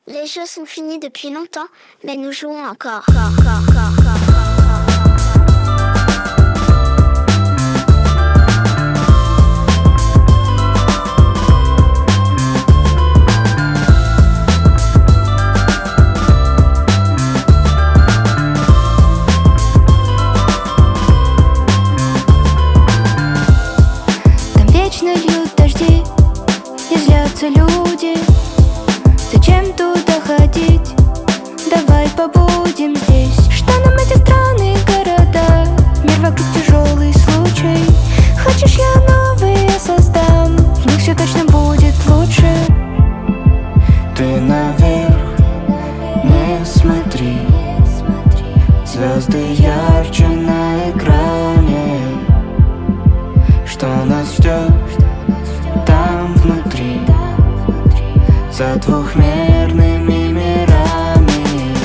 Les jeux sont finis depuis longtemps, mais nous jouons encore. Там вечно льют дожди и злятся люди. Зачем туда ходить? Давай побудем здесь. Что нам эти странные города? Мир вокруг тяжелый случай. Хочешь, я новые создам? В них все точно будет лучше. Ты наверх не смотри, звезды ярче на экране. Что нас ждет там внутри, за двухмерными мирами.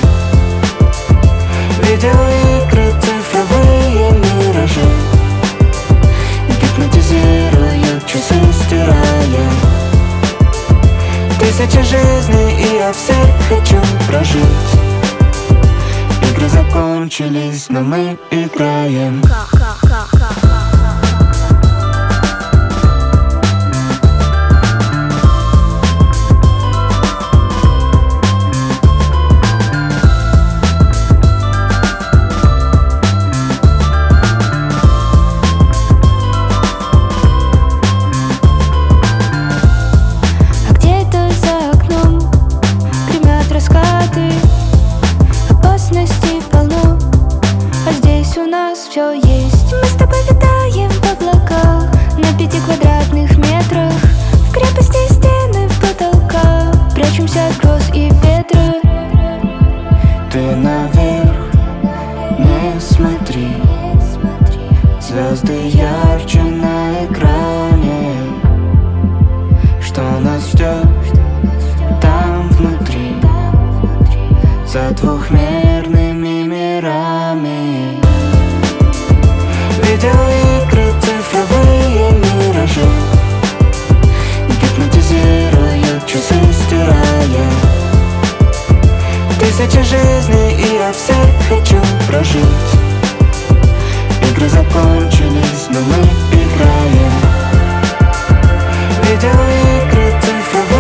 Видеоигры, цифровые миражи гипнотизируют, часы стирая. Тысячи жизней, и я все хочу прожить. Игры закончились, но мы играем. Опасностей полно, а здесь у нас все есть. Мы с тобой витаем в облаках на 5 квадратных метрах. В крепости стены в потолка, прячемся от гроз и ветра. Ты наверх не смотри, звезды ярче на экране. Что нас ждет там внутри, за двухмерными мирами. Видеоигры, цифровые миражи гипнотизируют, часы стирая. Тысячи жизней, и я все хочу прожить. Игры закончились, но мы играем. Видеоигры, цифровые